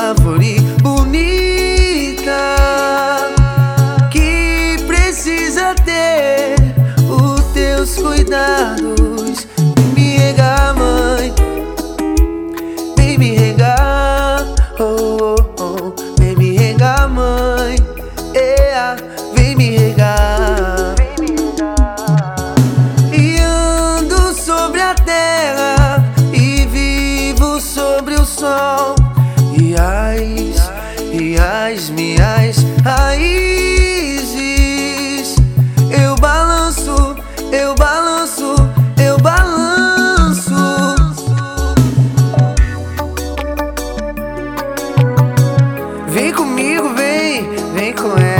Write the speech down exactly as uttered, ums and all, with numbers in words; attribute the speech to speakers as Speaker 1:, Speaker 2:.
Speaker 1: árvore bonita que precisa ter os teus cuidados. Me regar, mãe, vem me regar, oh, oh, oh. Vem me regar, mãe, yeah. Vem me regar. E ando sobre a terra e vivo sobre o sol, e as, e as minhas raízes eu balanço, eu balanço, eu balanço. Vem comigo, vem, vem com ela.